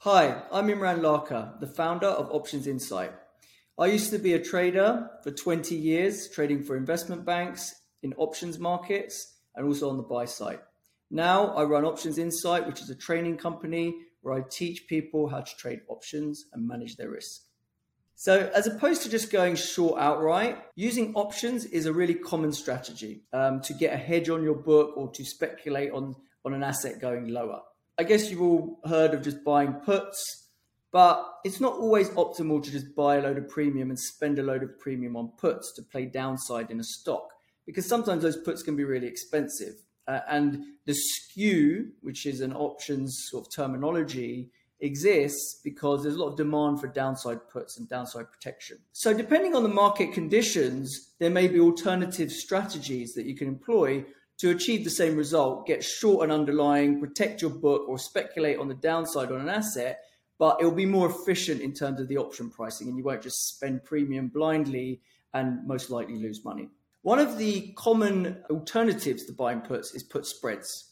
Hi, I'm Imran Larka, the founder of Options Insight. I used to be a trader for 20 years, trading for investment banks in options markets and also on the buy side. Now I run Options Insight, which is a training company where I teach people how to trade options and manage their risk. So as opposed to just going short outright, using options is a really common strategy to get a hedge on your book or to speculate on an asset going lower. I guess you've all heard of just buying puts, but it's not always optimal to just buy a load of premium and spend a load of premium on puts to play downside in a stock, because sometimes those puts can be really expensive. And the skew, which is an options sort of terminology, exists because there's a lot of demand for downside puts and downside protection. So depending on the market conditions, there may be alternative strategies that you can employ to achieve the same result, get short an underlying, protect your book, or speculate on the downside on an asset, but it'll be more efficient in terms of the option pricing, and you won't just spend premium blindly and most likely lose money. One of the common alternatives to buying puts is put spreads.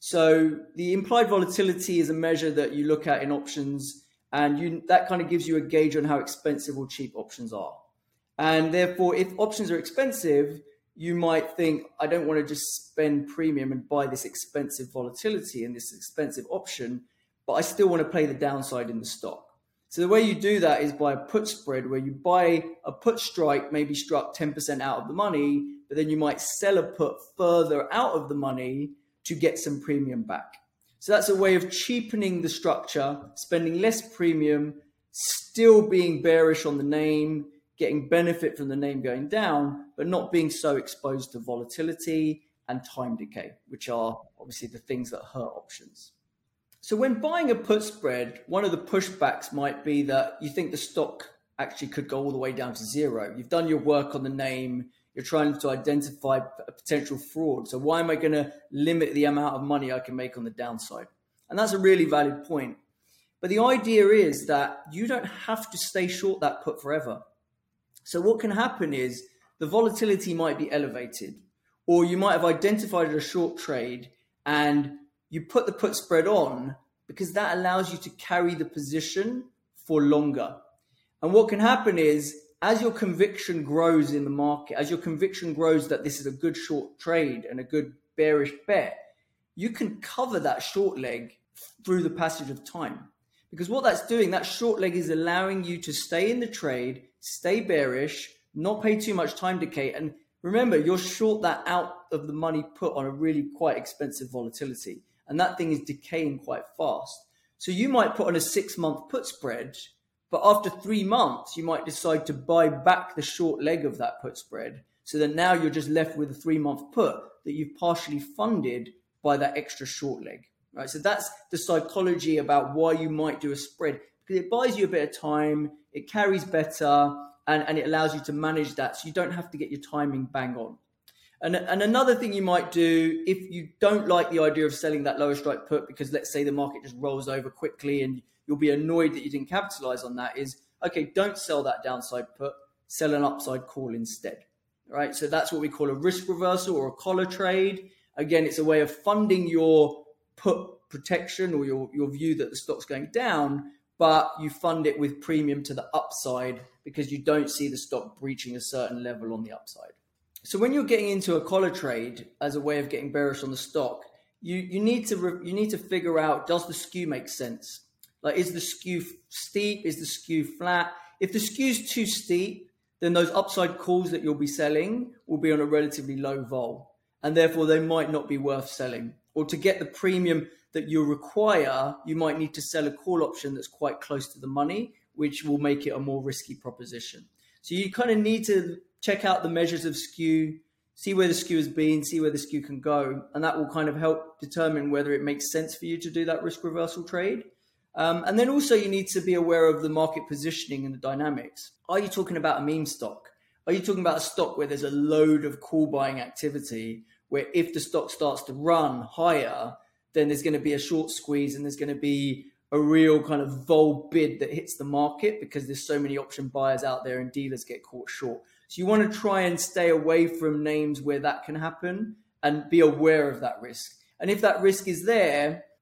So the implied volatility is a measure that you look at in options, and that kind of gives you a gauge on how expensive or cheap options are. And therefore, if options are expensive, you might think, I don't want to just spend premium and buy this expensive volatility and this expensive option, but I still want to play the downside in the stock. So the way you do that is by a put spread, where you buy a put strike, maybe struck 10% out of the money, but then you might sell a put further out of the money to get some premium back. So that's a way of cheapening the structure, spending less premium, still being bearish on the name, getting benefit from the name going down, but not being so exposed to volatility and time decay, which are obviously the things that hurt options. So when buying a put spread, one of the pushbacks might be that you think the stock actually could go all the way down to zero. You've done your work on the name, you're trying to identify a potential fraud. So why am I going to limit the amount of money I can make on the downside? And that's a really valid point. But the idea is that you don't have to stay short that put forever. So what can happen is the volatility might be elevated, or you might have identified a short trade and you put the put spread on because that allows you to carry the position for longer. And what can happen is, as your conviction grows in the market, as your conviction grows that this is a good short trade and a good bearish bet, you can cover that short leg through the passage of time. Because what that's doing, that short leg is allowing you to stay in the trade, stay bearish, not pay too much time decay. And remember, you're short that out of the money put on a really quite expensive volatility. And that thing is decaying quite fast. So you might put on a 6-month put spread, but after 3 months, you might decide to buy back the short leg of that put spread. So that now you're just left with a 3-month put that you've partially funded by that extra short leg. Right, so that's the psychology about why you might do a spread, because it buys you a bit of time, it carries better, and it allows you to manage that, so you don't have to get your timing bang on. And another thing you might do, if you don't like the idea of selling that lower strike put, because let's say the market just rolls over quickly and you'll be annoyed that you didn't capitalize on that, is, okay, don't sell that downside put, sell an upside call instead. Right, so that's what we call a risk reversal or a collar trade. Again, it's a way of funding your put protection or your view that the stock's going down, but you fund it with premium to the upside because you don't see the stock breaching a certain level on the upside. So when you're getting into a collar trade as a way of getting bearish on the stock, you need to figure out, does the skew make sense? Like, is the skew steep? Is the skew flat? If the skew's too steep, then those upside calls that you'll be selling will be on a relatively low vol, and therefore they might not be worth selling. Or to get the premium that you require, you might need to sell a call option that's quite close to the money, which will make it a more risky proposition. So you kind of need to check out the measures of skew, see where the skew has been, see where the skew can go, and that will kind of help determine whether it makes sense for you to do that risk reversal trade. And then also you need to be aware of the market positioning and the dynamics. Are you talking about a meme stock? Are you talking about a stock where there's a load of call buying activity, where if the stock starts to run higher, then there's going to be a short squeeze and there's going to be a real kind of vol bid that hits the market because there's so many option buyers out there and dealers get caught short? So you want to try and stay away from names where that can happen and be aware of that risk. And if that risk is there,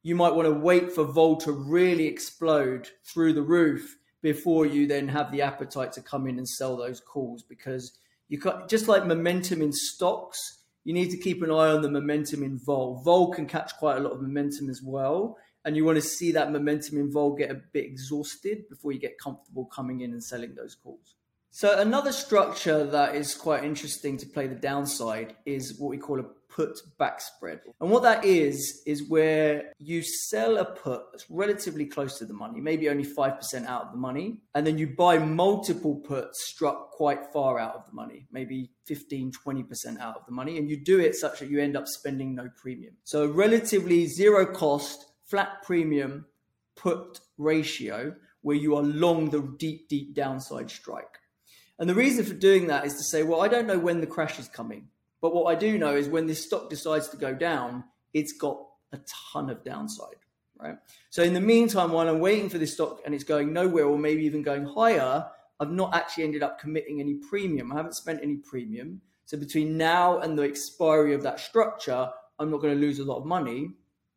you might want to wait for vol to really explode through the roof before you then have the appetite to come in and sell those calls, because you got, just like momentum in stocks, you need to keep an eye on the momentum in vol. Vol can catch quite a lot of momentum as well, and you want to see that momentum in vol get a bit exhausted before you get comfortable coming in and selling those calls. So another structure that is quite interesting to play the downside is what we call a put back spread. And what that is where you sell a put that's relatively close to the money, maybe only 5% out of the money, and then you buy multiple puts struck quite far out of the money, maybe 15, 20% out of the money, and you do it such that you end up spending no premium. So a relatively zero cost, flat premium put ratio where you are long the deep, deep downside strike. And the reason for doing that is to say, well, I don't know when the crash is coming, but what I do know is when this stock decides to go down, it's got a ton of downside, right? So in the meantime, while I'm waiting for this stock and it's going nowhere or maybe even going higher, I've not actually ended up committing any premium. I haven't spent any premium. So between now and the expiry of that structure, I'm not going to lose a lot of money.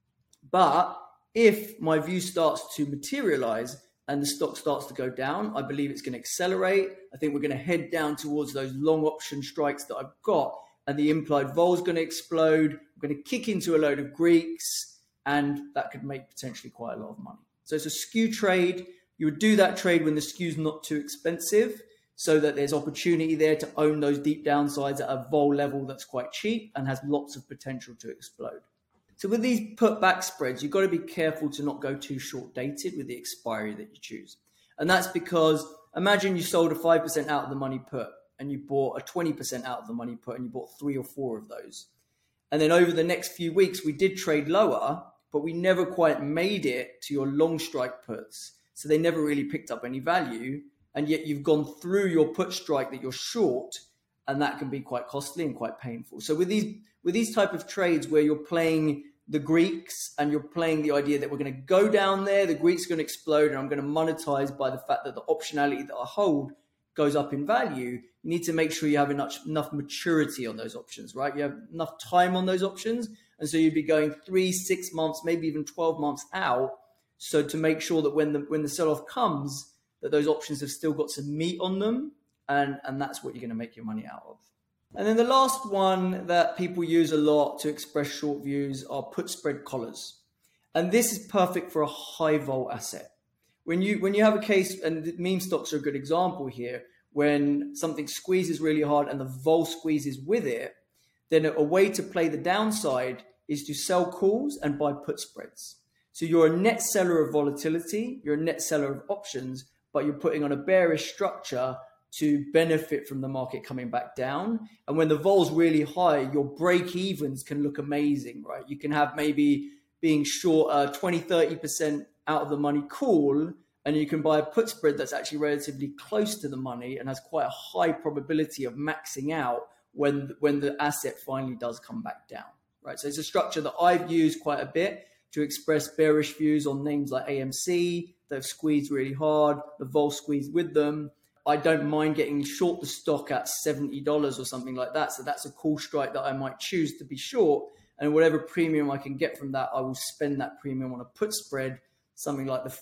But if my view starts to materialize and the stock starts to go down, I believe it's going to accelerate. I think we're going to head down towards those long option strikes that I've got, and the implied vol is going to explode. We're going to kick into a load of Greeks, and that could make potentially quite a lot of money. So it's a skew trade. You would do that trade when the skew's not too expensive, so that there's opportunity there to own those deep downsides at a vol level that's quite cheap and has lots of potential to explode. So with these put back spreads, you've got to be careful to not go too short dated with the expiry that you choose. And that's because imagine you sold a 5% out of the money put and you bought a 20% out of the money put and you bought 3 or 4 of those. And then over the next few weeks, we did trade lower, but we never quite made it to your long strike puts. So they never really picked up any value. And yet you've gone through your put strike that you're short, and that can be quite costly and quite painful. So with these type of trades where you're playing the Greeks and you're playing the idea that we're going to go down there, the Greeks are going to explode, and I'm going to monetize by the fact that the optionality that I hold goes up in value, you need to make sure you have enough maturity on those options, right? You have enough time on those options. And so you'd be going 3, 6 months, maybe even 12 months out. So to make sure that when the sell-off comes, that those options have still got some meat on them. And that's what you're going to make your money out of. And then the last one that people use a lot to express short views are put spread collars. And this is perfect for a high vol asset. When you have a case, and meme stocks are a good example here, when something squeezes really hard and the vol squeezes with it, then a way to play the downside is to sell calls and buy put spreads. So you're a net seller of volatility, you're a net seller of options, but you're putting on a bearish structure to benefit from the market coming back down. And when the vol's really high, your break evens can look amazing, right? You can have maybe being short 20, 30% out of the money call, and you can buy a put spread that's actually relatively close to the money and has quite a high probability of maxing out when the asset finally does come back down, right? So it's a structure that I've used quite a bit to express bearish views on names like AMC that have squeezed really hard, the vol squeezed with them. I don't mind getting short the stock at $70 or something like that. So that's a call strike that I might choose to be short. And whatever premium I can get from that, I will spend that premium on a put spread, something like the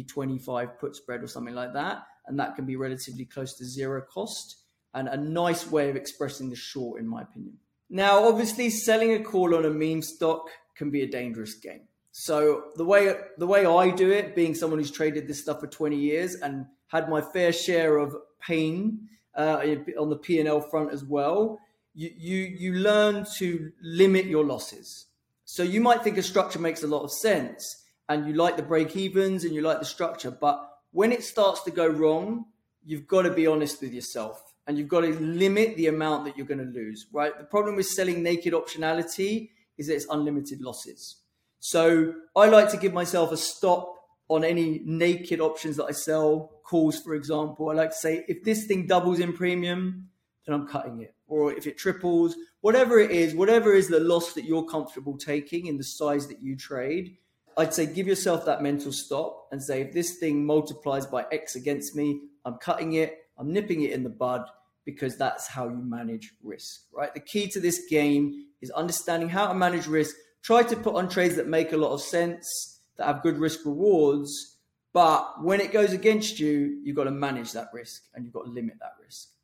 40-25 put spread or something like that. And that can be relatively close to zero cost and a nice way of expressing the short, in my opinion. Now, obviously, selling a call on a meme stock can be a dangerous game. So the way I do it, being someone who's traded this stuff for 20 years and had my fair share of pain on the P&L front as well, you learn to limit your losses. So you might think a structure makes a lot of sense and you like the break evens and you like the structure, but when it starts to go wrong, you've got to be honest with yourself and you've got to limit the amount that you're going to lose, right? The problem with selling naked optionality is that it's unlimited losses. So I like to give myself a stop on any naked options that I sell, calls, for example. I like to say, if this thing doubles in premium, then I'm cutting it. Or if it triples, whatever it is, whatever is the loss that you're comfortable taking in the size that you trade, I'd say give yourself that mental stop and say, if this thing multiplies by X against me, I'm cutting it, I'm nipping it in the bud, because that's how you manage risk, right? The key to this game is understanding how to manage risk try to put on trades that make a lot of sense, that have good risk rewards. But when it goes against you, you've got to manage that risk and you've got to limit that risk.